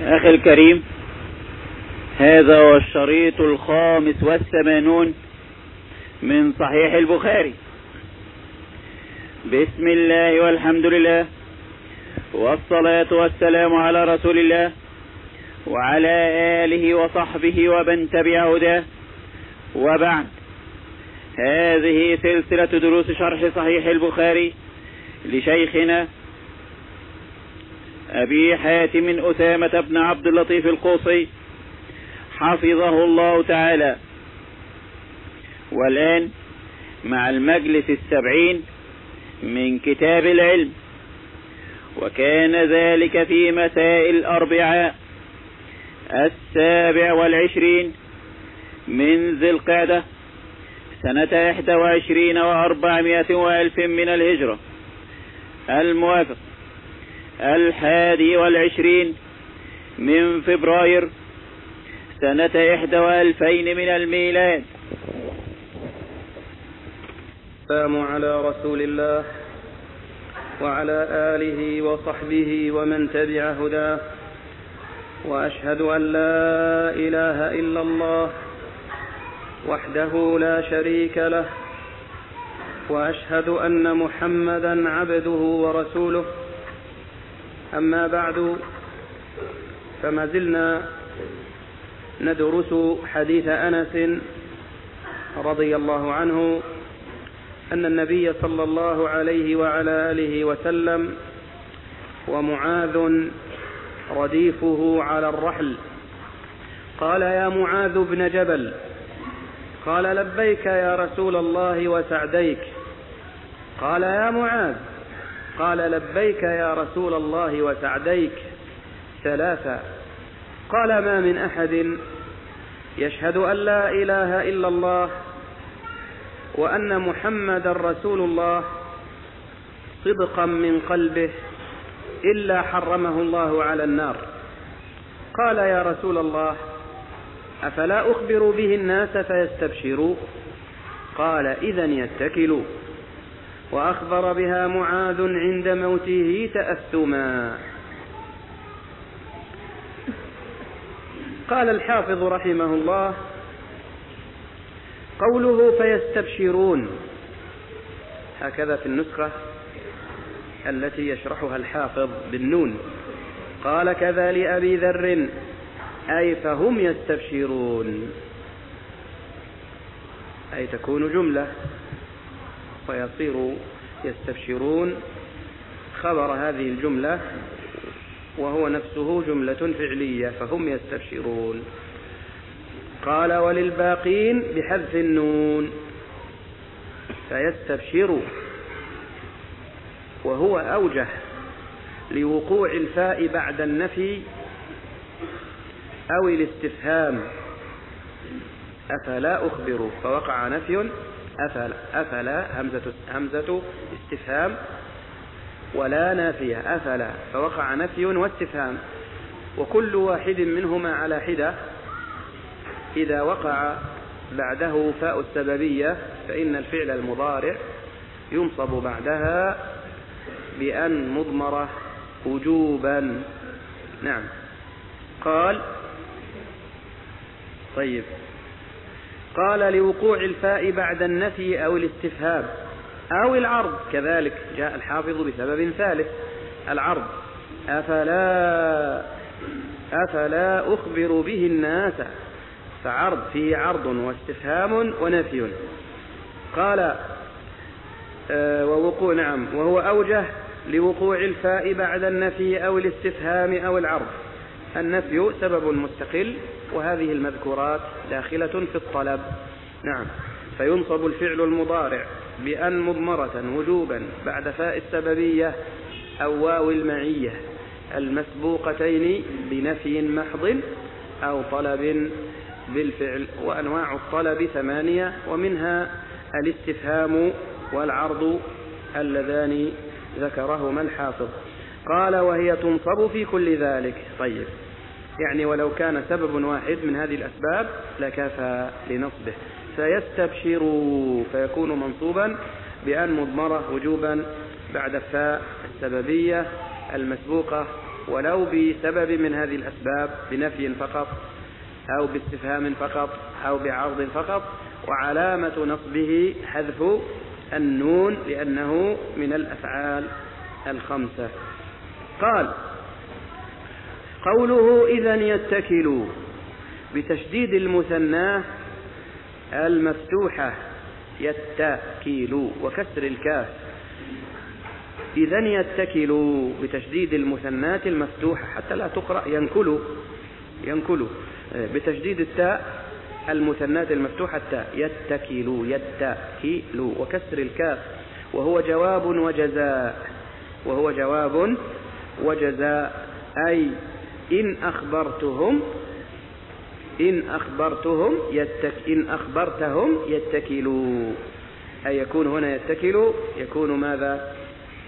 أخي الكريم، هذا هو الشريط 85 من صحيح البخاري. بسم الله والحمد لله والصلاة والسلام على رسول الله وعلى آله وصحبه ومن تبع هداه، وبعد. هذه سلسلة دروس شرح صحيح البخاري لشيخنا أبي حاتم أسامة بن عبد اللطيف القوصي حفظه الله تعالى. والآن مع المجلس 70 من كتاب العلم، وكان ذلك في مساء الأربعاء 27 من ذي القعدة سنة 21 و400 وألف من الهجرة، الموافق 21 من فبراير سنة 21 من الميلاد. السلام على رسول الله وعلى آله وصحبه ومن تبع هداه، وأشهد أن لا إله إلا الله وحده لا شريك له، وأشهد أن محمدا عبده ورسوله. أما بعد، فما زلنا ندرس حديث أنس رضي الله عنه أن النبي صلى الله عليه وعلى آله وسلم ومعاذ رديفه على الرحل قال: يا معاذ بن جبل. قال: لبيك يا رسول الله وسعديك. قال: يا معاذ. قال: لبيك يا رسول الله وسعديك 3. قال: ما من أحد يشهد أن لا إله إلا الله وأن محمد رسول الله صدقا من قلبه إلا حرمه الله على النار. قال: يا رسول الله، أفلا أخبر به الناس فيستبشروا؟ قال: إذن يتكلوا. وأخبر بها معاذ عند موته تأثما. قال الحافظ رحمه الله: قوله فيستبشرون، هكذا في النسخة التي يشرحها الحافظ بالنون. قال: كذا لأبي ذر، أي فهم يستبشرون، أي تكون جملة ويصير يستبشرون خبر هذه الجملة، وهو نفسه جملة فعلية، فهم يستبشرون. قال: وللباقين بحذف النون فيستبشروا، وهو أوجه لوقوع الفاء بعد النفي أو الاستفهام. أفلا أخبر فوقع نفي، أفلا همزة استفهام ولا نافية، أفلا فوقع نفي واستفهام، وكل واحد منهما على حدة. إذا وقع بعده فاء السببية فإن الفعل المضارع ينصب بعدها بأن مضمرة وجوبا. نعم. قال: طيب. قال: لوقوع الفاء بعد النفي أو الاستفهام أو العرض، كذلك جاء الحافظ بسبب ثالث، العرض. أفلا أخبر به الناس، فعرض فيه عرض واستفهام ونفي. قال: ووقوع، نعم، وهو أوجه لوقوع الفاء بعد النفي أو الاستفهام أو العرض. النفي سبب مستقل، وهذه المذكورات داخلة في الطلب. نعم. فينصب الفعل المضارع بأن مضمرة وجوبا بعد فاء السببية أو واو المعية المسبوقتين بنفي محض أو طلب بالفعل. وأنواع الطلب 8، ومنها الاستفهام والعرض اللذان ذكرهما الحافظ. قال: وهي تنصب في كل ذلك. طيب، يعني ولو كان سبب واحد من هذه الأسباب لكفى لنصبه. فيستبشروا فيكون منصوبا بأن مضمرة وجوبا بعد فاء السببية المسبوقة ولو بسبب من هذه الأسباب، بنفي فقط أو باستفهام فقط أو بعرض فقط، وعلامة نصبه حذف النون لأنه من الأفعال الخمسة. قال: قوله إذن يتكلوا بتشديد المثنى المفتوحة يتكلوا وكسر الكاف. إذن يتكلوا بتشديد المثنات المفتوحة حتى لا تقرأ ينكلوا بتشديد التاء المثنات المفتوحة التاء يتكلوا وكسر الكاف، وهو جواب وجزاء أي إن أخبرتهم يتكلوا، أي يكون هنا يتكلوا يكون ماذا؟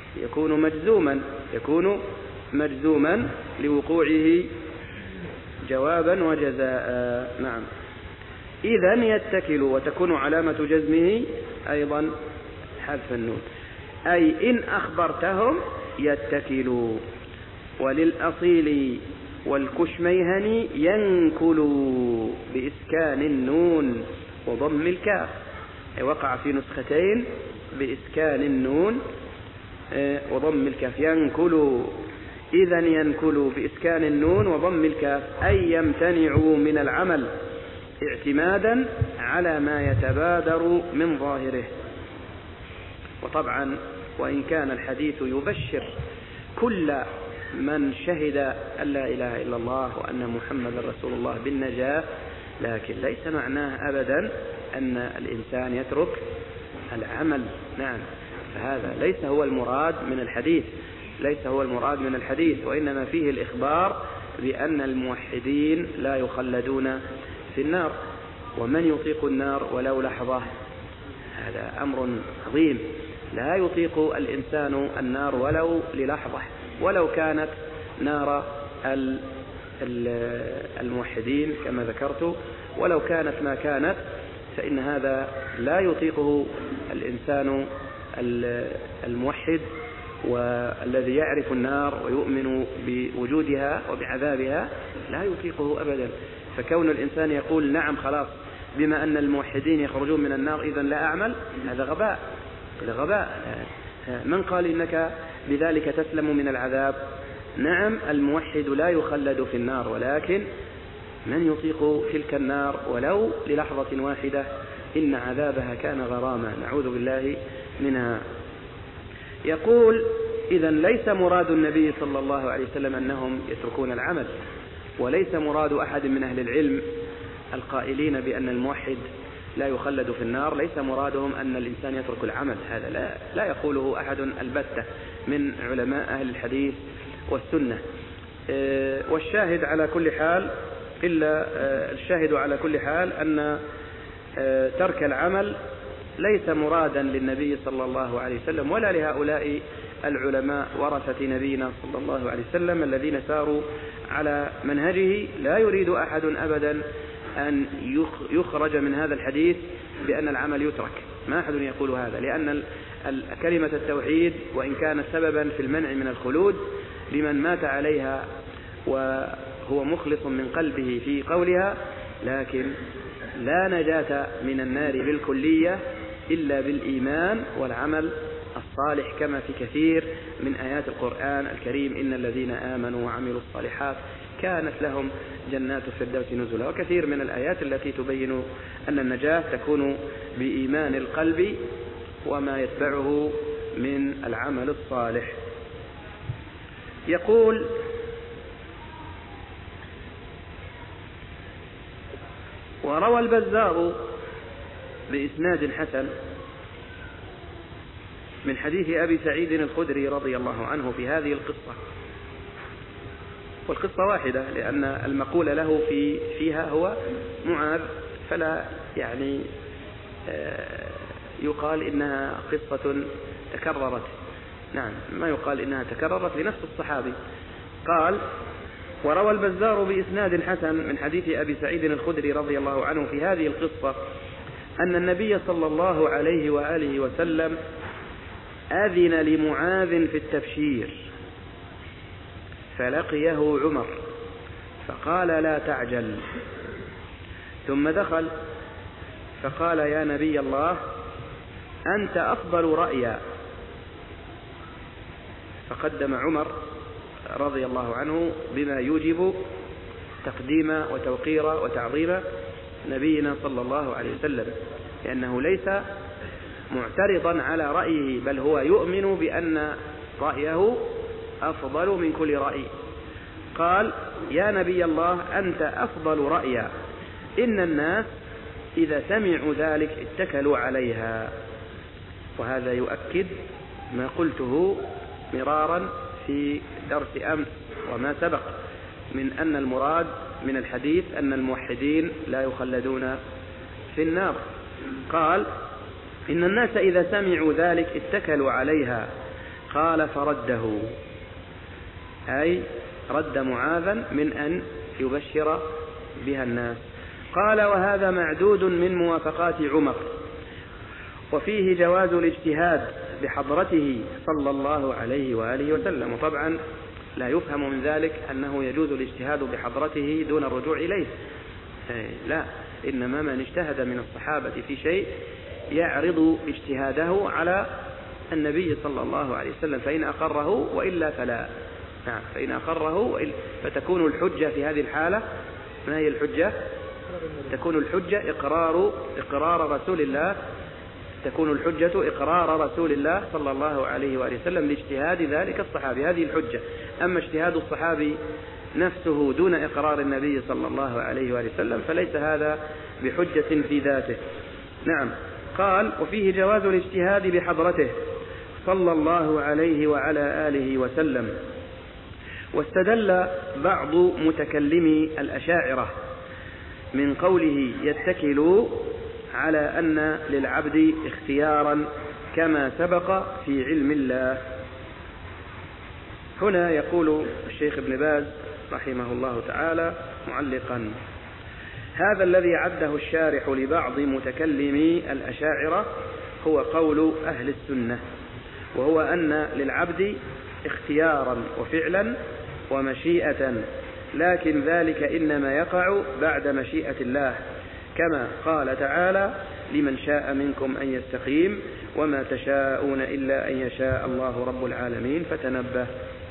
يكون مجزوما لوقوعه جوابا وجزاء. نعم. إذن يتكلوا، وتكون علامة جزمه أيضا حذف النون، أي إن أخبرتهم يتكلوا. وللأصيل والكشميهني ينكلوا بإسكان النون وضم الكاف، أي وقع في نسختين بإسكان النون وضم الكاف. ينكلوا إذن ينكلوا بإسكان النون وضم الكاف، أي يمتنعوا من العمل اعتمادا على ما يتبادر من ظاهره. وطبعا وإن كان الحديث يبشر كل من شهد أن لا إله إلا الله وأن محمد رسول الله بالنجاة، لكن ليس معناه أبدا أن الإنسان يترك العمل. نعم، فهذا ليس هو المراد من الحديث، وإنما فيه الإخبار بأن الموحدين لا يخلدون في النار، ومن يطيق النار ولو لحظة هذا أمر عظيم. لا يطيق الإنسان النار ولو للحظة، ولو كانت نار الموحدين كما ذكرت، ولو كانت ما كانت، فإن هذا لا يطيقه الإنسان الموحد والذي يعرف النار ويؤمن بوجودها وبعذابها، لا يطيقه أبدا. فكون الإنسان يقول نعم خلاص بما أن الموحدين يخرجون من النار إذن لا أعمل، هذا غباء. من قال إنك بذلك تسلم من العذاب؟ نعم، الموحد لا يخلد في النار، ولكن من يطيق تلك النار ولو للحظة واحدة إن عذابها كان غراما، نعوذ بالله منها. يقول: إذن ليس مراد النبي صلى الله عليه وسلم أنهم يتركون العمل، وليس مراد أحد من أهل العلم القائلين بأن الموحد لا يخلد في النار، ليس مرادهم أن الإنسان يترك العمل، هذا لا يقوله أحد البتة من علماء أهل الحديث والسنة. والشاهد على كل حال أن ترك العمل ليس مرادا للنبي صلى الله عليه وسلم ولا لهؤلاء العلماء ورثة نبينا صلى الله عليه وسلم الذين ساروا على منهجه. لا يريد أحد أبدا أن يخرج من هذا الحديث بأن العمل يترك، ما أحد يقول هذا، لأن كلمة التوحيد وإن كانت سببا في المنع من الخلود لمن مات عليها وهو مخلص من قلبه في قولها، لكن لا نجاة من النار بالكلية إلا بالإيمان والعمل الصالح، كما في كثير من آيات القرآن الكريم: إن الذين آمنوا وعملوا الصالحات كانت لهم جنات الفردوس نزلا. وكثير من الآيات التي تبين أن النجاة تكون بإيمان القلب وما يتبعه من العمل الصالح. يقول: وروى البزار بإسناد حسن من حديث أبي سعيد الخدري رضي الله عنه في هذه القصة، والقصة واحدة لأن المقول له فيها هو معاذ، فلا يعني يقال إنها قصة تكررت. نعم، ما يقال إنها تكررت لنفس الصحابي. قال: وروى البزار بإسناد حسن من حديث أبي سعيد الخدري رضي الله عنه في هذه القصة أن النبي صلى الله عليه وآله وسلم أذن لمعاذ في التبشير، فلقيه عمر فقال لا تعجل، ثم دخل فقال يا نبي الله أنت أفضل رأيا، فقدم عمر رضي الله عنه بما يوجب تقديم وتوقير وتعظيم نبينا صلى الله عليه وسلم، لأنه ليس معترضا على رأيه، بل هو يؤمن بأن رأيه أفضل من كل رأي. قال يا نبي الله أنت أفضل رأيا، إن الناس إذا سمعوا ذلك اتكلوا عليها. وهذا يؤكد ما قلته مرارا في درس أمس وما سبق من أن المراد من الحديث أن الموحدين لا يخلدون في النار. قال إن الناس إذا سمعوا ذلك اتكلوا عليها. قال فرده، أي رد معاذا من أن يبشر بها الناس. قال وهذا معدود من موافقات عمر، وفيه جواز الاجتهاد بحضرته صلى الله عليه وآله وسلم. وطبعا لا يفهم من ذلك أنه يجوز الاجتهاد بحضرته دون الرجوع إليه، لا، إنما من اجتهد من الصحابة في شيء يعرض اجتهاده على النبي صلى الله عليه وسلم، فإن أقره وإلا فلا. نعم، فإن أقره فتكون الحجة في هذه الحالة. ما هي الحجة؟ تكون الحجة إقرار رسول الله، تكون الحجة إقرار رسول الله صلى الله عليه وآله وسلم لاجتهاد ذلك الصحابي، هذه الحجة. أما اجتهاد الصحابي نفسه دون إقرار النبي صلى الله عليه وآله وسلم فليس هذا بحجة في ذاته. نعم. قال وفيه جواز الاجتهاد بحضرته صلى الله عليه وعلى آله وسلم. واستدل بعض متكلمي الأشاعرة من قوله يتكل على أن للعبد اختيارا كما سبق في علم الله. هنا يقول الشيخ ابن باز رحمه الله تعالى معلقا: هذا الذي عده الشارح لبعض متكلمي الأشاعرة هو قول أهل السنة، وهو أن للعبد اختيارا وفعلا ومشيئة، لكن ذلك إنما يقع بعد مشيئة الله، كما قال تعالى: لمن شاء منكم أن يستقيم وما تشاءون إلا أن يشاء الله رب العالمين. فتنبه.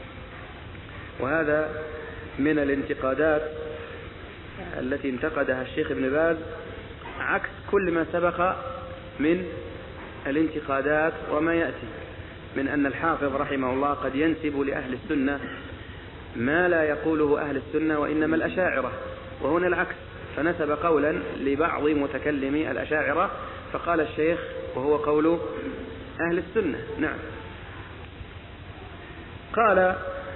وهذا من الانتقادات التي انتقدها الشيخ ابن باز، عكس كل ما سبق من الانتقادات وما يأتي من أن الحافظ رحمه الله قد ينسب لأهل السنة ما لا يقوله أهل السنة وإنما الأشاعرة، وهنا العكس، فنسب قولا لبعض متكلمي الأشاعرة فقال الشيخ وهو قول أهل السنة. نعم. قال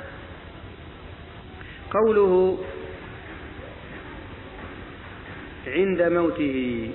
قوله عند موته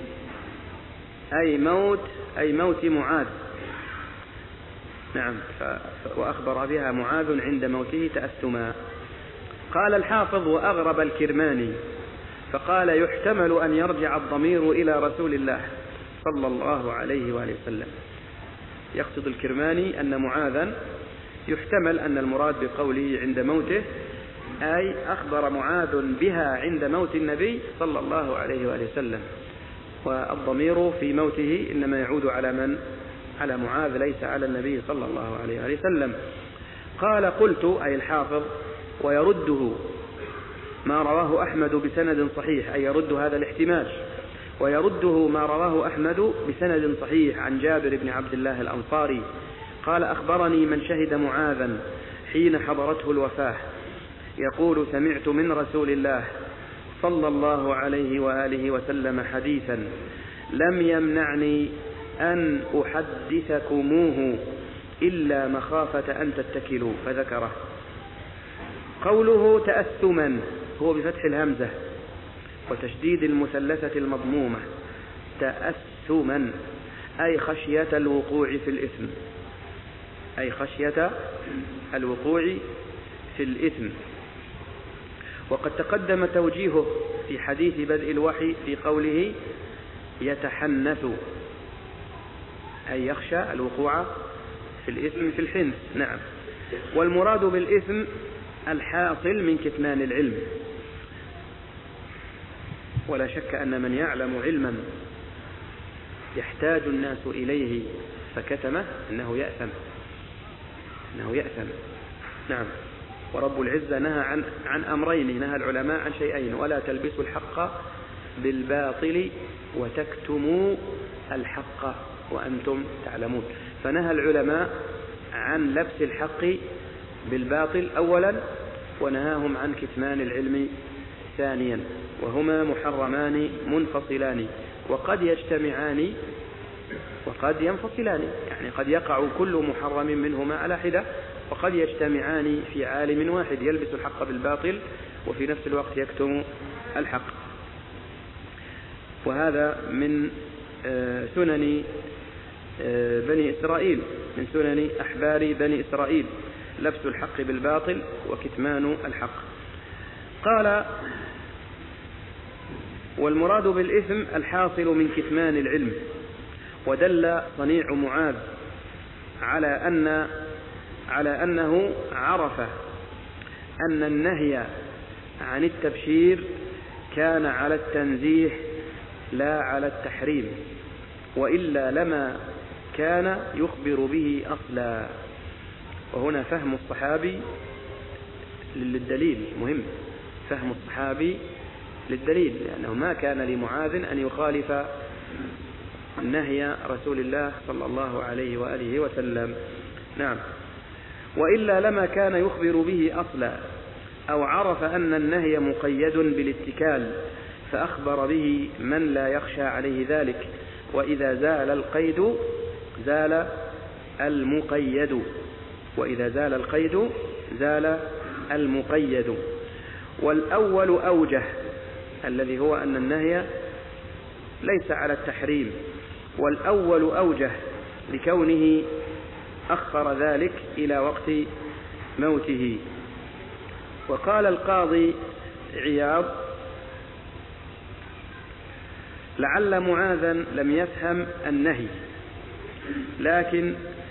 أي موت معاذ. نعم. وأخبر بها معاذ عند موته تأثما. قال الحافظ: وأغرب الكرماني فقال: يحتمل أن يرجع الضمير إلى رسول الله صلى الله عليه وآله وسلم. يقصد الكرماني أن معاذا يحتمل أن المراد بقوله عند موته أي أخبر معاذ بها عند موت النبي صلى الله عليه وآله وسلم، والضمير في موته إنما يعود على من؟ على معاذ، ليس على النبي صلى الله عليه وآله وسلم. قال: قلت أي الحافظ: ويرده ما رواه أحمد بسند صحيح، أي يرد هذا الاحتمال، ويرده ما رواه أحمد بسند صحيح عن جابر بن عبد الله الأنصاري قال: أخبرني من شهد معاذا حين حضرته الوفاة يقول: سمعت من رسول الله صلى الله عليه وآله وسلم حديثا لم يمنعني أن أحدثكموه إلا مخافة أن تتكلوا، فذكره. قوله تأثما هو بفتح الهمزة وتشديد المثلثة المضمومة، تأثما أي خشية الوقوع في الإثم، أي خشية الوقوع في الإثم. وقد تقدم توجيهه في حديث بدء الوحي في قوله يتحنث، أي يخشى الوقوع في الإثم في الحنث. نعم. والمراد بالإثم الحاصل من كتمان العلم. ولا شك أن من يعلم علما يحتاج الناس إليه فكتمه أنه يأثم. نعم. ورب العزة نهى عن أمرين، نهى العلماء عن شيئين: ولا تلبسوا الحق بالباطل وتكتموا الحق وأنتم تعلمون. فنهى العلماء عن لبس الحق بالباطل أولا، ونهاهم عن كتمان العلم ثانيا، وهما محرمان منفصلان، وقد يجتمعان وقد ينفصلان، يعني قد يقع كل محرم منهما على حدة، وقد يجتمعان في عالم واحد يلبس الحق بالباطل وفي نفس الوقت يكتم الحق. وهذا من سنن بني إسرائيل، من سنن أحبار بني إسرائيل، لبس الحق بالباطل وكتمان الحق. قال: والمراد بالإثم الحاصل من كتمان العلم. ودل صنيع معاذ على أنه عرف أن النهي عن التبشير كان على التنزيه لا على التحريم، وإلا لما كان يخبر به أصلا. وهنا فهم الصحابي للدليل مهم، فهم الصحابي للدليل، لأنه ما كان لمعاذ أن يخالف نهي رسول الله صلى الله عليه وآله وسلم. نعم. وإلا لما كان يخبر به أصلا، أو عرف أن النهي مقيد بالاتكال فأخبر به من لا يخشى عليه ذلك. وإذا زال القيد زال المقيد، وإذا زال القيد زال المقيد. والأول أوجه، الذي هو أن النهي ليس على التحريم، والأول أوجه لكونه أخر ذلك إلى وقت موته. وقال القاضي عياض: لعل معاذا لم يفهم النهي، لكن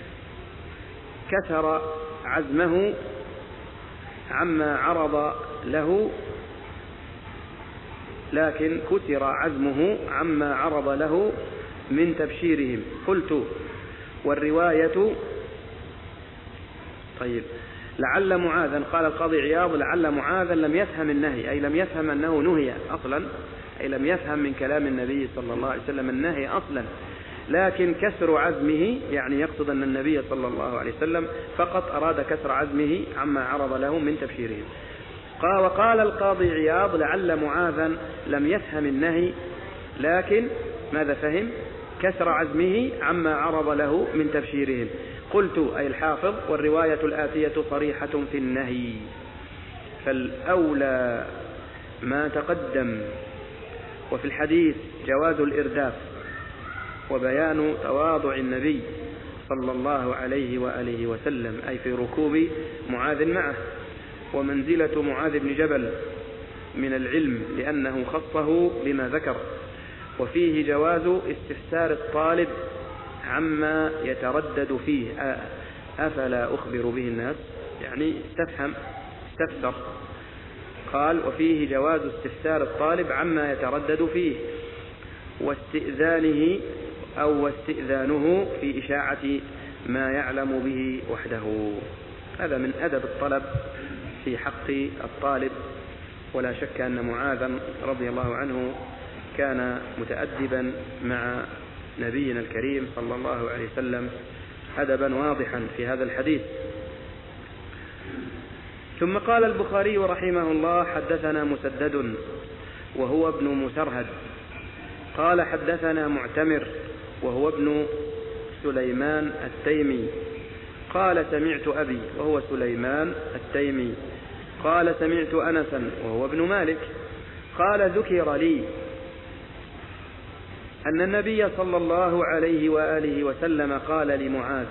كثر عزمه عما عرض له من تبشيرهم. قلت: والرواية. طيب، لعل معاذا، قال القاضي عياض: لعل معاذا لم يفهم النهي، أي لم يفهم أنه نهي أصلا، أي لم يفهم من كلام النبي صلى الله عليه وسلم النهي أصلا، لكن كسر عزمه، يعني يقصد أن النبي صلى الله عليه وسلم فقط أراد كسر عزمه عما عرض له من تبشيرهم. وقال القاضي عياض: لعل معاذا لم يفهم النهي، لكن ماذا فهم؟ كسر عزمه عما عرض له من تبشيرهم. قلت، أي الحافظ: والرواية الآتية صريحة في النهي، فالأولى ما تقدم. وفي الحديث جواز الإرداف وبيان تواضع النبي صلى الله عليه وآله وسلم، أي في ركوب معاذ معه، ومنزلة معاذ بن جبل من العلم لأنه خصه بما ذكر. وفيه جواز استفسار الطالب عما يتردد فيه، أفلا أخبر به الناس، يعني استفسر. قال: وفيه جواز استفسار الطالب عما يتردد فيه، واستئذانه في إشاعة ما يعلم به وحده. هذا من أدب الطلب في حق الطالب. ولا شك أن معاذا رضي الله عنه كان متأدبا مع نبينا الكريم صلى الله عليه وسلم أدبا واضحا في هذا الحديث. ثم قال البخاري رحمه الله: حدثنا مسدد وهو ابن مسرهد قال حدثنا معتمر وهو ابن سليمان التيمي قال سمعت أبي وهو سليمان التيمي قال سمعت أنسا وهو ابن مالك قال ذكر لي أن النبي صلى الله عليه وآله وسلم قال لمعاذ.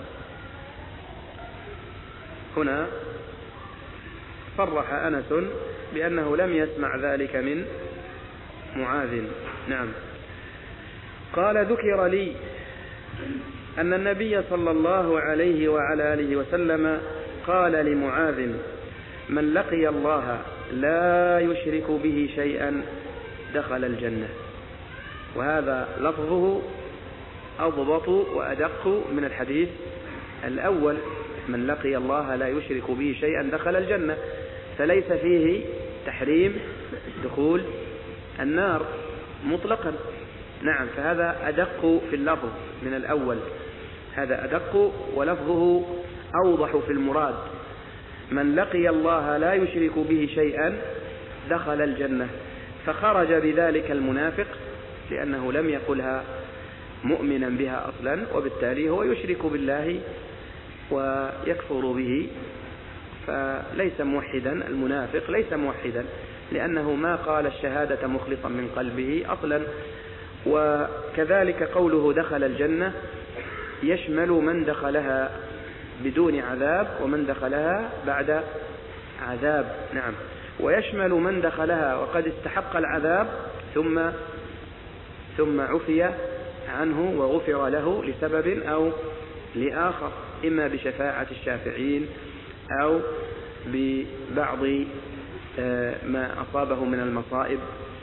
هنا صرح أنس بأنه لم يسمع ذلك من معاذ. نعم. قال ذكر لي أن النبي صلى الله عليه وعلى آله وسلم قال لمعاذ من لقي الله لا يشرك به شيئا دخل الجنة. وهذا لفظه أضبط وأدق من الحديث الأول: من لقي الله لا يشرك به شيئا دخل الجنة، فليس فيه تحريم دخول النار مطلقا. نعم، فهذا أدق في اللفظ من الأول، هذا أدق ولفظه أوضح في المراد: من لقي الله لا يشرك به شيئا دخل الجنة. فخرج بذلك المنافق لأنه لم يقلها مؤمنا بها أصلا، وبالتالي هو يشرك بالله ويكفر به، فليس موحدا. المنافق ليس موحدا لأنه ما قال الشهادة مخلصا من قلبه أصلا. وكذلك قوله دخل الجنة يشمل من دخلها بدون عذاب ومن دخلها بعد عذاب. نعم، ويشمل من دخلها وقد استحق العذاب ثم عفي عنه وغفر له لسبب أو لآخر، إما بشفاعة الشافعين أو ببعض ما أصابه من المصائب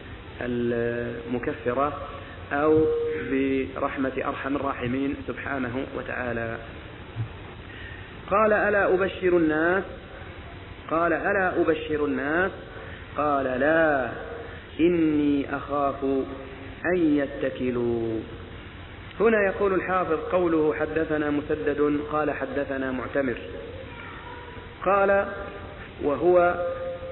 المكفرة أو برحمة أرحم الراحمين سبحانه وتعالى. قال: ألا أبشر الناس؟ قال: ألا أبشر الناس؟ قال: لا، إني أخاف أن يتكلوا. هنا يقول الحافظ: قوله حدثنا مسدد قال حدثنا معتمر، قال وهو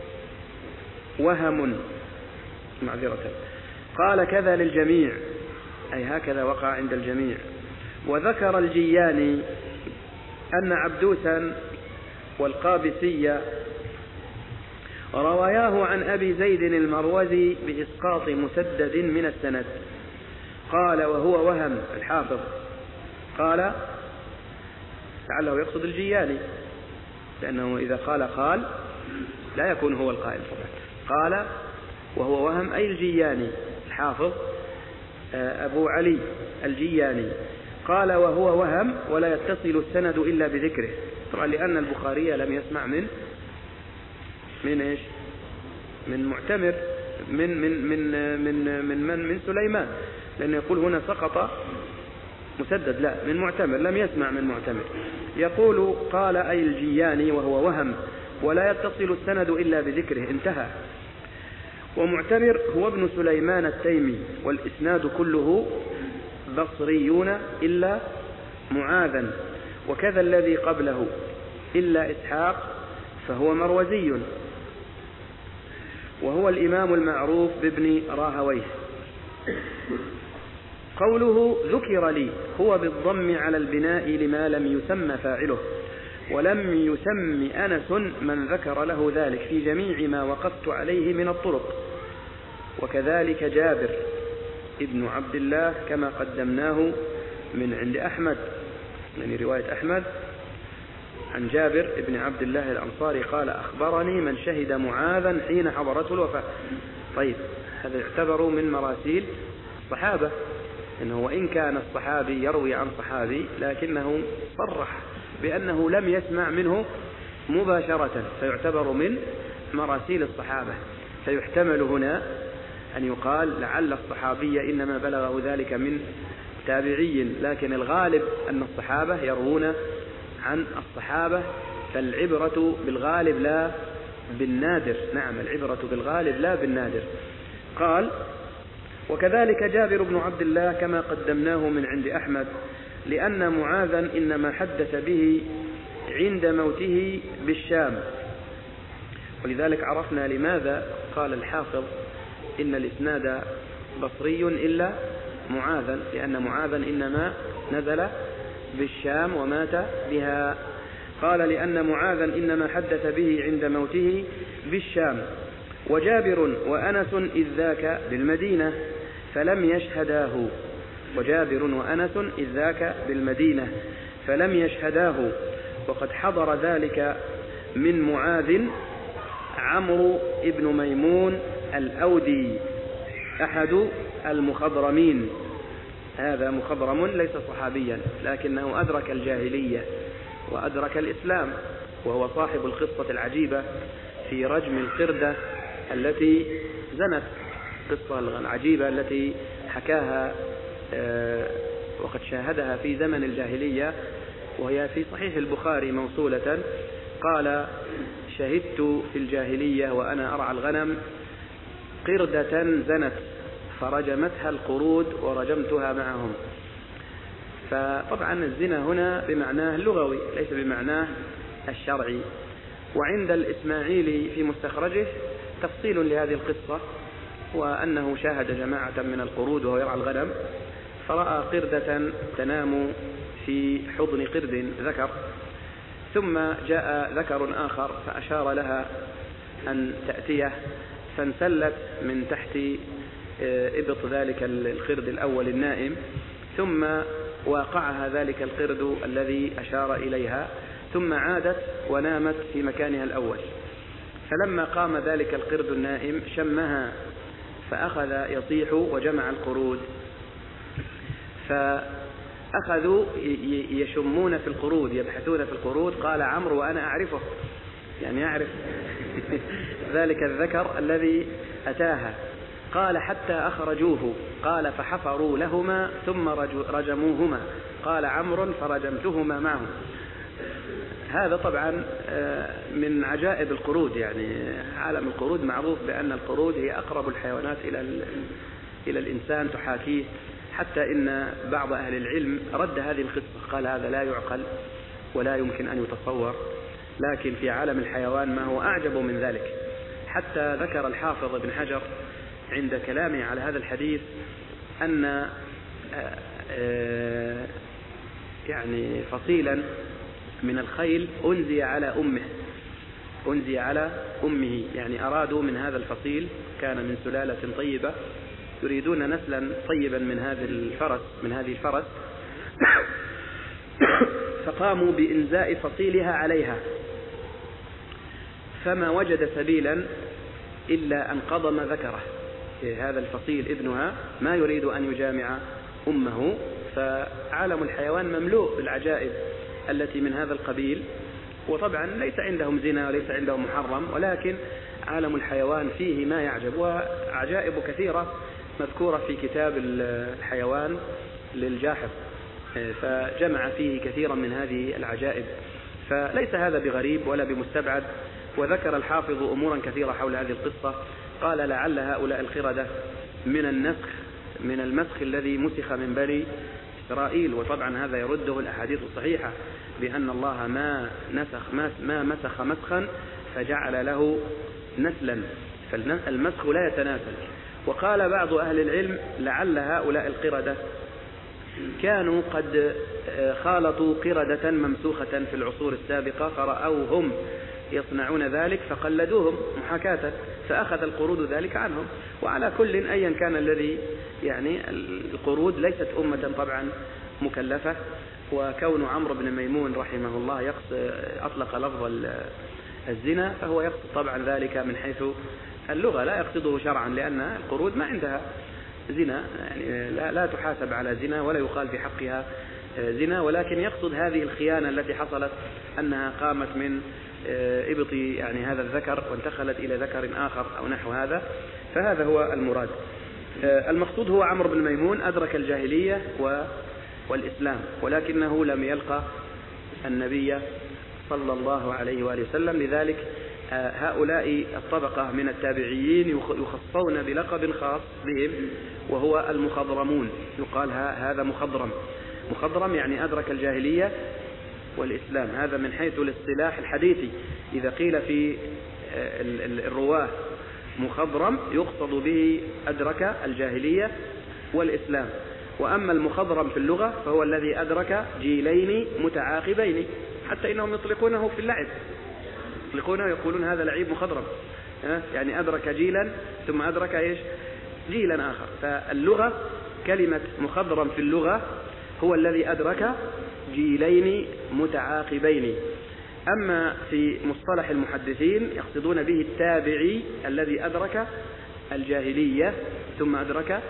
وهم، معذرة، قال كذا للجميع، أي هكذا وقع عند الجميع. وذكر الجياني أن عبدوسا والقابسية رواياه عن أبي زيد المروزي بإسقاط مسدد من السند. قال وهو وهم. الحافظ قال لعله يقصد الجياني، لأنه إذا قال لا يكون هو القائل. قال وهو وهم أي الجياني، الحافظ أبو علي الجياني قال وهو وهم ولا يتصل السند إلا بذكره. طبعا لأن البخاري لم يسمع من إيش؟ من معتمر، من سليمان، لأنه يقول هنا سقط مسدد، لا، من معتمر، لم يسمع من معتمر. يقول قال أي الجياني وهو وهم ولا يتصل السند إلا بذكره، انتهى. ومعتمر هو ابن سليمان التيمي، والإسناد كله بصريون إلا معاذا، وكذا الذي قبله إلا إسحاق فهو مروزي، وهو الإمام المعروف بابن راهويه. قوله ذكر لي هو بالضم على البناء لما لم يسمى فاعله، ولم يسم أنس من ذكر له ذلك في جميع ما وقفت عليه من الطرق. وكذلك جابر ابن عبد الله كما قدمناه من عند أحمد، يعني رواية أحمد عن جابر ابن عبد الله الأنصاري قال أخبرني من شهد معاذا حين حضرته الوفاة. طيب، هذا يعتبر من مراسيل الصحابة، إنه وإن كان الصحابي يروي عن صحابي لكنه صرح بأنه لم يسمع منه مباشرة، فيعتبر من مراسيل الصحابة. فيحتمل هنا أن يقال لعل الصحابي إنما بلغه ذلك من تابعي، لكن الغالب أن الصحابة يروون عن الصحابة، فالعبرة بالغالب لا بالنادر. نعم، العبرة بالغالب لا بالنادر. قال وكذلك جابر بن عبد الله كما قدمناه من عند أحمد، لأن معاذا إنما حدث به عند موته بالشام. ولذلك عرفنا لماذا قال الحافظ إن الإسناد بصري إلا معاذا، لأن معاذا إنما نزل بالشام ومات بها. قال لأن معاذا إنما حدث به عند موته بالشام. وجابر وأنس إذ ذاك بالمدينة فلم يشهداه. وجابر وأنس إذ ذاك بالمدينة فلم يشهداه، وقد حضر ذلك من معاذ عمرو ابن ميمون الأودي أحد المخضرمين. هذا مخضرم ليس صحابيا، لكنه أدرك الجاهلية وأدرك الإسلام، وهو صاحب القصة العجيبة في رجم القردة التي زنت، القصة العجيبة التي حكاها وقد شاهدها في زمن الجاهلية، وهي في صحيح البخاري موصولة. قال: شهدت في الجاهلية وأنا أرعى الغنم قردة زنت فرجمتها القرود ورجمتها معهم. فطبعا الزنا هنا بمعناه اللغوي ليس بمعناه الشرعي. وعند الإسماعيلي في مستخرجه تفصيل لهذه القصة، وأنه شاهد جماعة من القرود وهو يرعى الغنم فرأى قردة تنام في حضن قرد ذكر، ثم جاء ذكر آخر فأشار لها أن تأتيه، فانسلت من تحت إبط ذلك القرد الأول النائم، ثم واقعها ذلك القرد الذي أشار إليها، ثم عادت ونامت في مكانها الأول. فلما قام ذلك القرد النائم شمها فأخذ يصيح وجمع القرود، فأخذوا يشمون في القرود يبحثون في القرود. قال عمرو وأنا أعرفه، يعني يعرف ذلك الذكر الذي أتاها. قال حتى أخرجوه، قال فحفروا لهما ثم رجموهما، قال عمرو فرجمتهما معه. هذا طبعا من عجائب القرود، يعني عالم القرود معروف بأن القرود هي أقرب الحيوانات إلى الإنسان تحاكيه، حتى إن بعض أهل العلم رد هذه القصة، قال هذا لا يعقل ولا يمكن أن يتصور، لكن في عالم الحيوان ما هو أعجب من ذلك. حتى ذكر الحافظ ابن حجر عند كلامه على هذا الحديث أن يعني فصيلا من الخيل أنزي على أمه، يعني أرادوا من هذا الفصيل كان من سلالة طيبة يريدون نسلا طيبا من هذه الفرس فقاموا بإنزاء فصيلها عليها، فما وجد سبيلا إلا أن قضم ذكره. هذا الفصيل ابنها ما يريد أن يجامع أمه، فعالم الحيوان مملوء بالعجائب التي من هذا القبيل. وطبعا ليس عندهم زنا وليس عندهم محرم، ولكن عالم الحيوان فيه ما يعجب، وعجائب كثيرة مذكورة في كتاب الحيوان للجاحظ، فجمع فيه كثيرا من هذه العجائب، فليس هذا بغريب ولا بمستبعد. وذكر الحافظ أمورا كثيرة حول هذه القصة، قال لعل هؤلاء القردة من المسخ الذي مسخ من بني إسرائيل، وطبعا هذا يرده الأحاديث الصحيحة بأن الله ما مسخ مسخا فجعل له نسلا، فالمسخ لا يتناسل. وقال بعض أهل العلم لعل هؤلاء القردة كانوا قد خالطوا قردة ممسوخة في العصور السابقة فرأوهم يصنعون ذلك فقلدوهم محاكاة، فأخذ القرود ذلك عنهم. وعلى كل أيا كان الذي، يعني القرود ليست أمة طبعا مكلفة، وكون عمرو بن ميمون رحمه الله أطلق لفظ الزنا فهو يقصد طبعا ذلك من حيث اللغة، لا يقصده شرعا، لأن القرود ما عندها زنا، يعني لا تحاسب على زنا ولا يقال في حقها زنا، ولكن يقصد هذه الخيانة التي حصلت أنها قامت من إبط يعني هذا الذكر وانتقلت إلى ذكر آخر أو نحو هذا، فهذا هو المراد. المقصود هو عمرو بن ميمون أدرك الجاهلية والإسلام، ولكنه لم يلقى النبي صلى الله عليه وآله وسلم. لذلك هؤلاء الطبقة من التابعيين يخصون بلقب خاص بهم وهو المخضرمون، يقال هذا مخضرم يعني أدرك الجاهلية والإسلام. هذا من حيث الاصطلاح الحديثي، إذا قيل في الرواه مخضرم يقصد به أدرك الجاهلية والإسلام. وأما المخضرم في اللغة فهو الذي أدرك جيلين متعاقبين، حتى إنهم يطلقونه في اللعب، يقولون هذا لعيب مخضرم، يعني أدرك جيلا ثم أدرك جيلا آخر. فاللغة كلمة مخضرم في اللغة هو الذي أدرك جيلين متعاقبين. أما في مصطلح المحدثين يقصدون به التابعي الذي أدرك الجاهلية ثم أدرك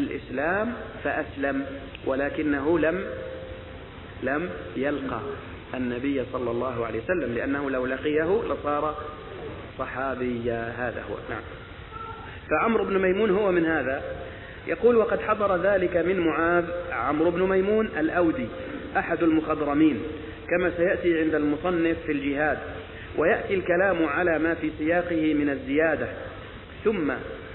الإسلام فأسلم، ولكنه لم يلقى النبي صلى الله عليه وسلم، لأنه لو لقيه لصار صحابيا. هذا هو. نعم. فعمرو بن ميمون هو من هذا. يقول: وقد حضر ذلك من معاذ عمرو بن ميمون الأودي أحد المخضرمين، كما سيأتي عند المصنف في الجهاد. ويأتي الكلام على ما في سياقه من الزيادة. ثم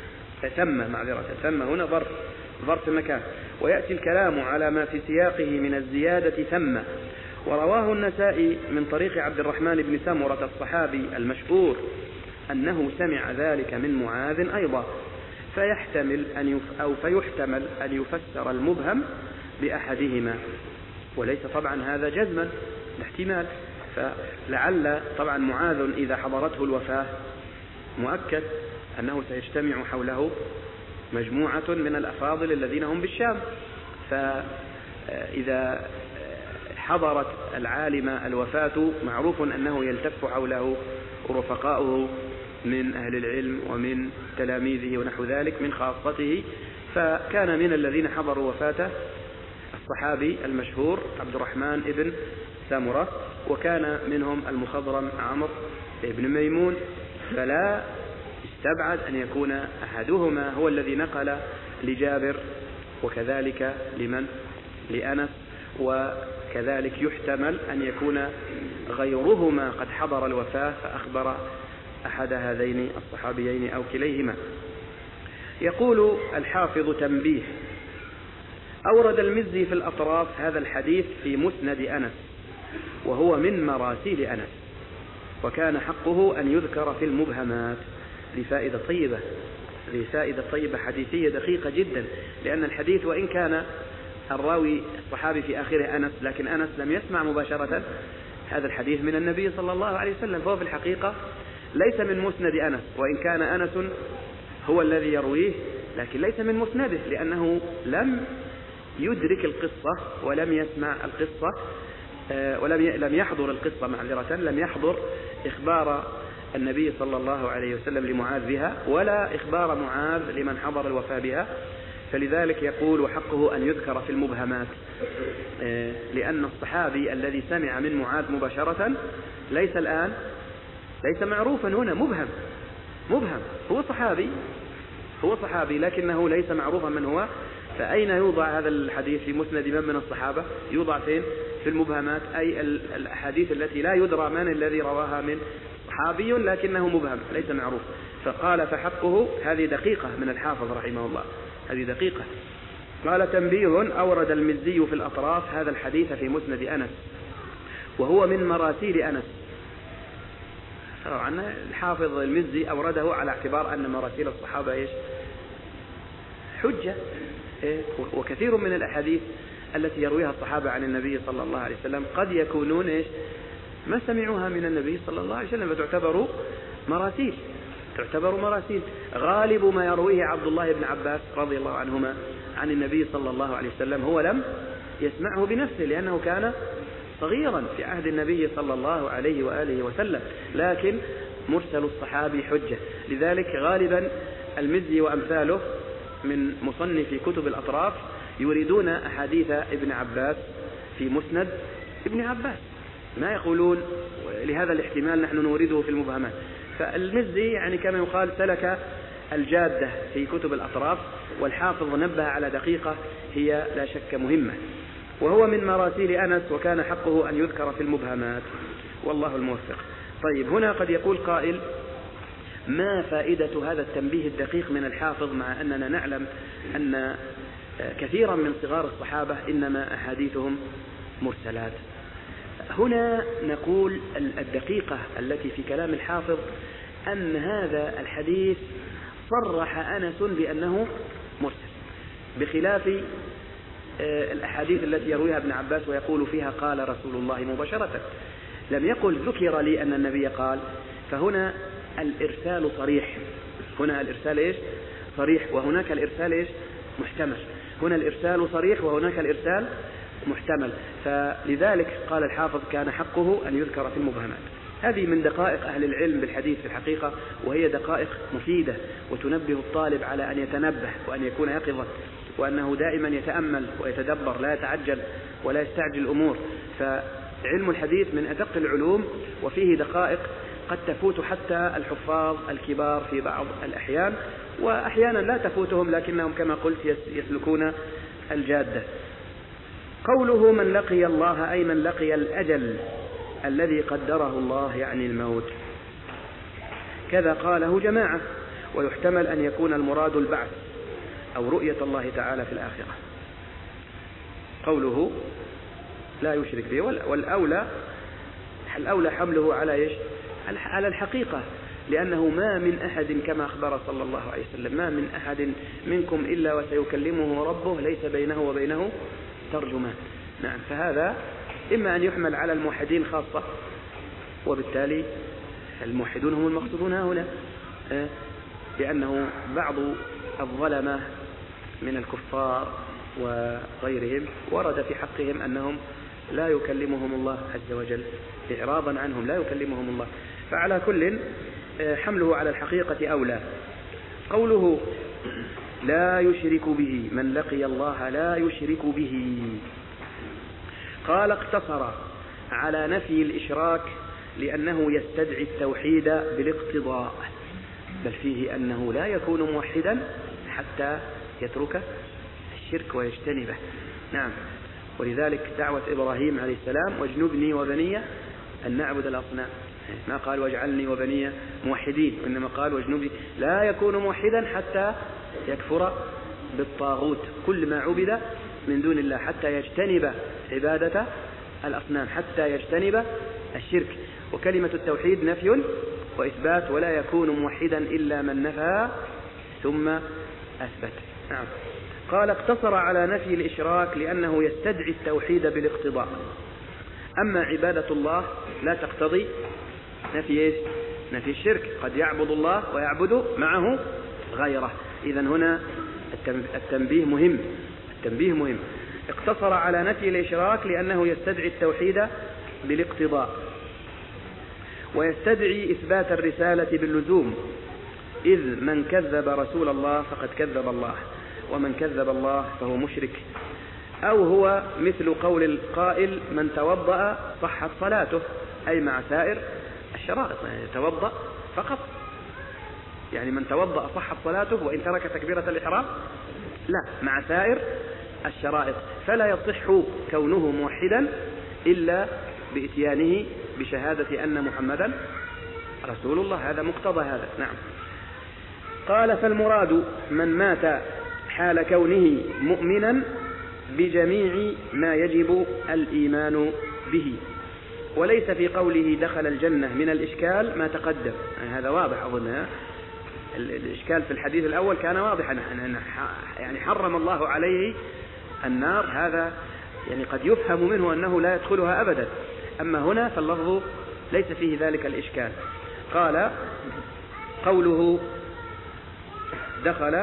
هنا ظرف مكان. ويأتي الكلام على ما في سياقه من الزيادة ثم. ورواه النسائي من طريق عبد الرحمن بن سمرة الصحابي المشهور أنه سمع ذلك من معاذ أيضا، فيحتمل أن يفسر المبهم بأحدهما، وليس طبعا هذا جزما، الاحتمال. فلعل طبعا معاذ إذا حضرته الوفاة مؤكد أنه سيجتمع حوله مجموعة من الأفاضل الذين هم بالشام، فإذا حضرت العالم الوفاة معروف أنه يلتف حوله رفقاؤه من أهل العلم ومن تلاميذه ونحو ذلك من خاصته. فكان من الذين حضروا وفاته الصحابي المشهور عبد الرحمن بن سمرة، وكان منهم المخضرم عمرو بن ميمون، فلا استبعد أن يكون أحدهما هو الذي نقل لجابر، وكذلك لأنس، وكذلك يحتمل أن يكون غيرهما قد حضر الوفاة فأخبر أحد هذين الصحابيين أو كليهما. يقول الحافظ: تنبيه. أورد المزي في الأطراف هذا الحديث في مسند أنس، وهو من مراسيل أنس، وكان حقه أن يذكر في المبهمات. لفائدة طيبة حديثية دقيقة جدا، لأن الحديث وإن كان الراوي الصحابي في آخره أنس، لكن أنس لم يسمع مباشرة هذا الحديث من النبي صلى الله عليه وسلم، فهو في الحقيقة ليس من مسند أنس، وإن كان أنس هو الذي يرويه، لكن ليس من مسنده، لأنه لم يدرك القصة ولم يسمع القصة لم يحضر القصة معذرة، لم يحضر إخبار النبي صلى الله عليه وسلم لمعاذ بها، ولا إخبار معاذ لمن حضر الوفاة بها. فلذلك يقول: وحقه أن يذكر في المبهمات، لأن الصحابي الذي سمع من معاذ مباشرة ليس معروفا هنا، مبهم. هو صحابي لكنه ليس معروفا من هو. فأين يوضع هذا الحديث في مسند من الصحابة؟ يوضع فين؟ في المبهمات، أي الأحاديث التي لا يدرى من الذي رواها من صحابي لكنه مبهم ليس معروف. فقال: فحقه. هذه دقيقة من الحافظ رحمه الله، هذه دقيقة. قال: تنبيه. أورد المزي في الأطراف هذا الحديث في مسند أنس، وهو من مراسيل أنس. طبعا الحافظ المزي أورده على اعتبار أن مراسيل الصحابة حجة، وكثير من الأحاديث التي يرويها الصحابة عن النبي صلى الله عليه وسلم قد يكونون ما سمعوها من النبي صلى الله عليه وسلم، فتعتبر مراسيل. غالب ما يرويه عبد الله بن عباس رضي الله عنهما عن النبي صلى الله عليه وسلم هو لم يسمعه بنفسه، لأنه كان صغيرا في عهد النبي صلى الله عليه وآله وسلم، لكن مرسل الصحابي حجة. لذلك غالبا المزي وأمثاله من مصنف كتب الأطراف يريدون أحاديث ابن عباس في مسند ابن عباس، ما يقولون لهذا الاحتمال نحن نورده في المبهمات. فالمزي كما يقال سلك الجادة في كتب الأطراف، والحافظ نبه على دقيقة هي لا شك مهمة. وهو من مراسيل أنس، وكان حقه أن يذكر في المبهمات، والله الموفق. طيب، هنا قد يقول قائل: ما فائدة هذا التنبيه الدقيق من الحافظ، مع أننا نعلم أن كثيرا من صغار الصحابة إنما أحاديثهم مرسلات؟ هنا نقول الدقيقة التي في كلام الحافظ أن هذا الحديث صرح أنس بأنه مرسل، بخلاف الأحاديث التي يرويها ابن عباس ويقول فيها قال رسول الله مباشرة، لم يقل ذكر لي أن النبي قال. فهنا الإرسال صريح، هنا الإرسال صريح، وهناك الإرسال محتمل. هنا الإرسال صريح وهناك الإرسال محتمل. فلذلك قال الحافظ: كان حقه أن يذكر في المبهمات. هذه من دقائق أهل العلم بالحديث في الحقيقة، وهي دقائق مفيدة وتنبه الطالب على أن يتنبه وأن يكون يقظا، وأنه دائما يتأمل ويتدبر، لا يتعجل ولا يستعجل الأمور. علم الحديث من أدق العلوم، وفيه دقائق قد تفوت حتى الحفاظ الكبار في بعض الأحيان، وأحيانا لا تفوتهم لكنهم كما قلت يسلكون الجادة. قوله من لقي الله أي من لقي الأجل الذي قدره الله، يعني الموت. كذا قاله جماعة، ويحتمل أن يكون المراد البعث أو رؤية الله تعالى في الآخرة. قوله لا يشرك به، والأولى حمله على إيش؟ على الحقيقة، لأنه ما من أحد كما أخبر صلى الله عليه وسلم ما من أحد منكم إلا وسيكلمه ربه ليس بينه وبينه ترجمان. نعم، فهذا إما أن يحمل على الموحدين خاصة، وبالتالي الموحدون هم المقصودون هنا، لأنه بعض الظلمة من الكفار وغيرهم ورد في حقهم أنهم لا يكلمهم الله عز وجل، إعراضا عنهم لا يكلمهم الله. فعلى كل حمله على الحقيقة أولى. قوله لا يشرك به، من لقي الله لا يشرك به، قال اقتصر على نفي الإشراك لأنه يستدعي التوحيد بالاقتضاء، بل فيه أنه لا يكون موحدا حتى يترك الشرك ويجتنبه. نعم، ولذلك دعوة إبراهيم عليه السلام واجنبني وبني أن نعبد الأصنام، ما قال واجعلني وبني موحدين، وإنما قال واجنبني. لا يكون موحدا حتى يكفر بالطاغوت كل ما عبد من دون الله، حتى يجتنب عبادة الأصنام، حتى يجتنب الشرك. وكلمة التوحيد نفي وإثبات، ولا يكون موحدا إلا من نفى ثم أثبت. نعم. قال اقتصر على نفي الإشراك لأنه يستدعي التوحيد بالاقتضاء، أما عبادة الله لا تقتضي نفي الشرك، قد يعبد الله ويعبد معه غيره. إذن هنا التنبيه مهم. اقتصر على نفي الإشراك لأنه يستدعي التوحيد بالاقتضاء، ويستدعي إثبات الرسالة باللزوم، إذ من كذب رسول الله فقد كذب الله، ومن كذب الله فهو مشرك. أو هو مثل قول القائل من توضأ صحت صلاته، أي مع سائر الشرائط، يعني يتوضأ فقط، يعني من توضأ صحت صلاته وإن ترك تكبيرة الإحرام لا، مع سائر الشرائط، فلا يصح كونه موحدا إلا بإتيانه بشهادة أن محمدا رسول الله، هذا مقتضى هذا. نعم. قال فالمراد من مات حال كونه مؤمنا بجميع ما يجب الإيمان به، وليس في قوله دخل الجنة من الإشكال ما تقدم، يعني هذا واضح أظن. الإشكال في الحديث الأول كان واضحا، يعني حرم الله عليه النار، هذا يعني قد يفهم منه أنه لا يدخلها أبدا. أما هنا فاللفظ ليس فيه ذلك الإشكال. قال قوله دخل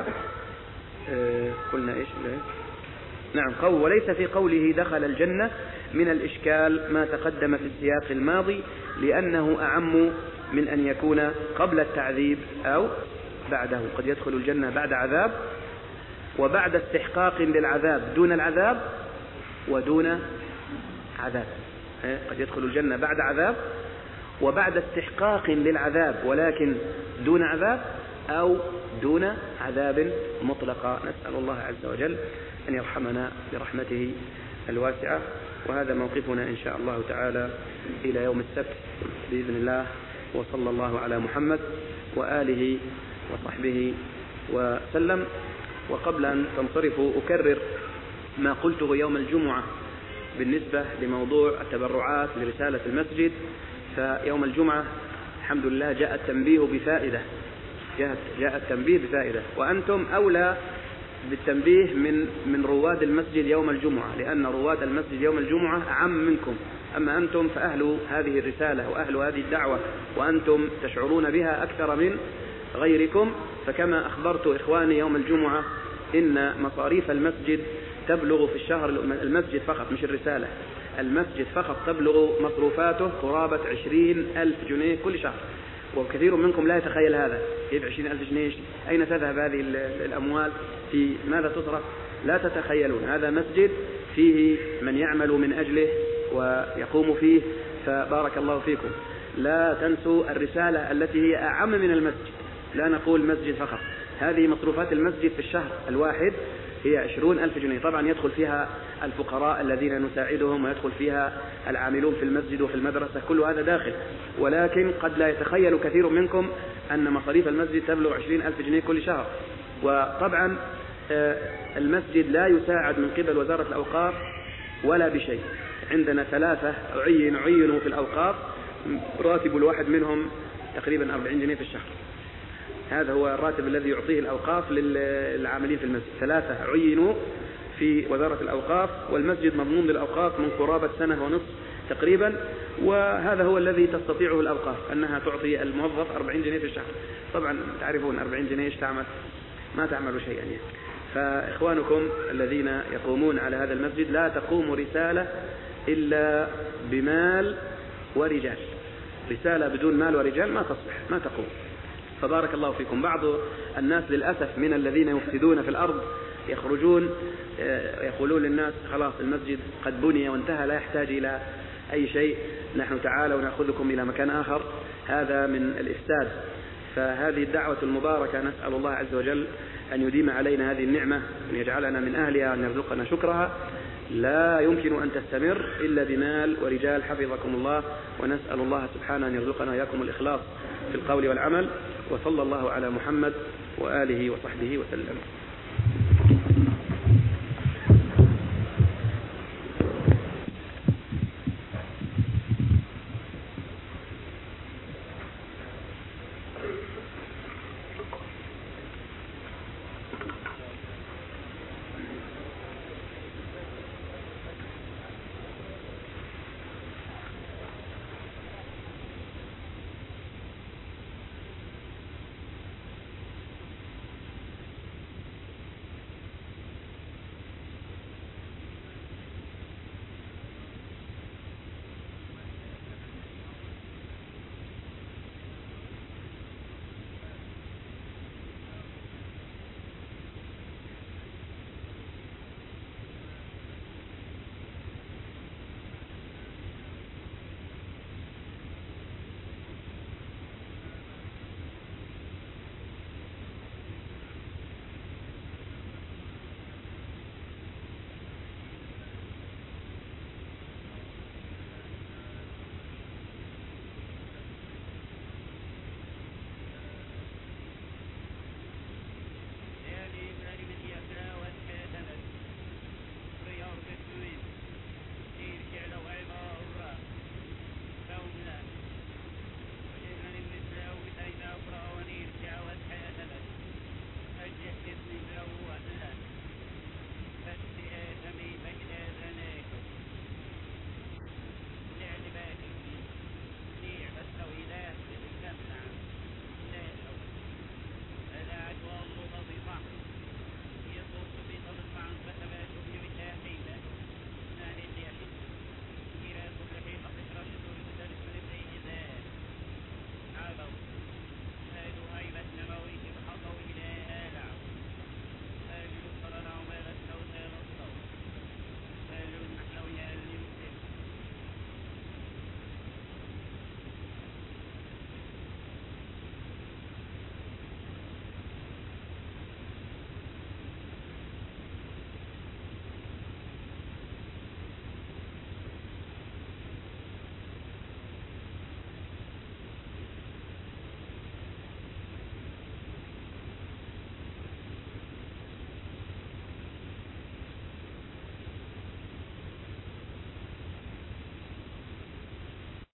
قلنا إيش؟ نعم، وليس في قوله دخل الجنة من الإشكال ما تقدم في السياق الماضي، لأنه أعم من أن يكون قبل التعذيب أو بعده. قد يدخل الجنة بعد عذاب وبعد استحقاق للعذاب دون العذاب ودون عذاب. قد يدخل الجنة بعد عذاب وبعد استحقاق للعذاب ولكن دون عذاب، أو دون عذاب مطلقا. نسأل الله عز وجل أن يرحمنا برحمته الواسعة. وهذا موقفنا إن شاء الله تعالى إلى يوم السبت بإذن الله، وصلى الله على محمد وآله وصحبه وسلم. وقبل أن تنصرفوا أكرر ما قلته يوم الجمعة بالنسبة لموضوع التبرعات لرسالة المسجد. فيوم الجمعة الحمد لله جاء التنبيه بفائدة، وأنتم أولى بالتنبيه من رواد المسجد يوم الجمعة، لأن رواد المسجد يوم الجمعة أعم منكم. أما أنتم فأهل هذه الرسالة وأهل هذه الدعوة، وأنتم تشعرون بها أكثر من غيركم. فكما أخبرت إخواني يوم الجمعة إن مصاريف المسجد تبلغ في الشهر، المسجد فقط مش الرسالة، المسجد فقط تبلغ مصروفاته قرابة 20,000 جنيه كل شهر. وكثير منكم لا يتخيل هذا، كيف 20,000 جنيه؟ أين تذهب هذه الأموال؟ في ماذا تصرف؟ لا تتخيلون. هذا مسجد فيه من يعمل من أجله ويقوم فيه، فبارك الله فيكم. لا تنسوا الرسالة التي هي أعم من المسجد، لا نقول مسجد فقط، هذه مصروفات المسجد في الشهر الواحد هي 20,000 جنيه. طبعا يدخل فيها الفقراء الذين نساعدهم، ويدخل فيها العاملون في المسجد وفي المدرسة، كل هذا داخل. ولكن قد لا يتخيل كثير منكم أن مصاريف المسجد تبلغ 20,000 جنيه كل شهر. وطبعا المسجد لا يساعد من قبل وزارة الأوقاف ولا بشيء. عندنا 3 عينوا في الأوقاف، راتب الواحد منهم تقريبا 40 جنيه في الشهر. هذا هو الراتب الذي يعطيه الأوقاف للعاملين في المسجد. 3 عينوا في وزارة الأوقاف، والمسجد مضمون للأوقاف من قرابة 1.5 سنة تقريبا، وهذا هو الذي تستطيعه الأوقاف، أنها تعطي الموظف 40 جنيه في الشهر. طبعا تعرفون 40 جنيه ايش تعمل؟ ما تعمل شيئا يعني. فإخوانكم الذين يقومون على هذا المسجد، لا تقوم رسالة إلا بمال ورجال. رسالة بدون مال ورجال ما تصلح، ما تقوم. فبارك الله فيكم. بعض الناس للأسف من الذين يفسدون في الأرض يخرجون يقولون للناس خلاص المسجد قد بني وانتهى، لا يحتاج إلى أي شيء، نحن تعالوا ونأخذكم إلى مكان آخر. هذا من الإفساد. فهذه الدعوة المباركة نسأل الله عز وجل أن يديم علينا هذه النعمة، أن يجعلنا من أهلها، أن يرزقنا شكرها. لا يمكن أن تستمر إلا بمال ورجال حفظكم الله، ونسأل الله سبحانه أن يرزقنا وإياكم الإخلاص في القول والعمل. وصلى الله على محمد وآله وصحبه وسلم.